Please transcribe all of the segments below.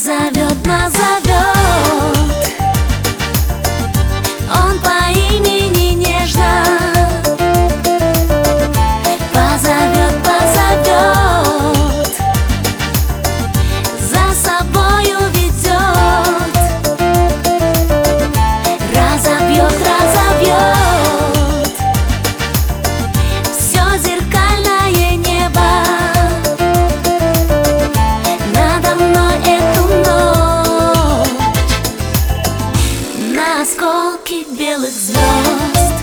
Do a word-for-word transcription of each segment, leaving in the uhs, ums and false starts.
Назовет, назовет он по имени нежно. Позовет, позовет, за собою ведет. Разобьет, разобьет все зеркальное небо надо мной эту ночь. На осколки белых звезд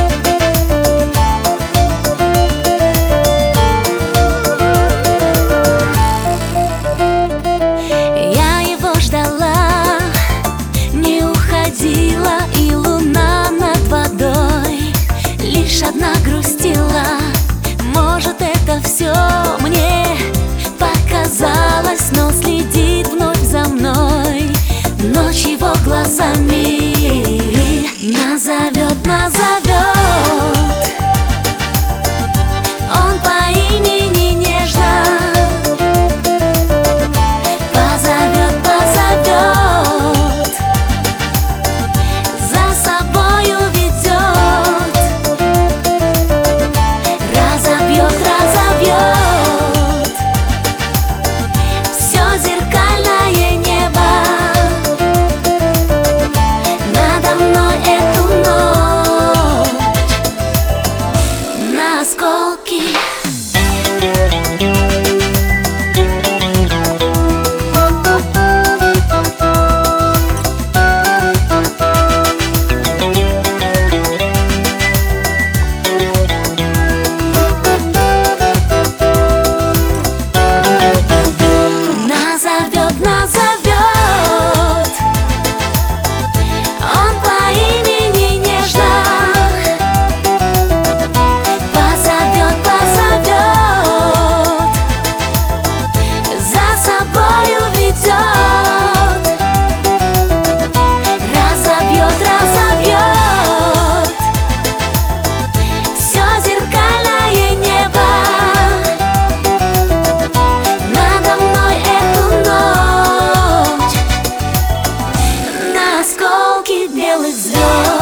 я его ждала, не уходила, и луна над водой лишь одна грустила. Может, это все мне показалось, но следит вновь за мной ночь его глазами. Назовет, назовет он по имени нежно. Позовет, позовет, за собою ведет. Разобьет, разобьет все зеркальное небо надо мной эту ночь. На осколки назовет, назовет он по имени нежно. Позовет, позовет, за собою ведет. Разобьет, разобьет все зеркальное небо надо мной эту ночь. На осколки белых звезд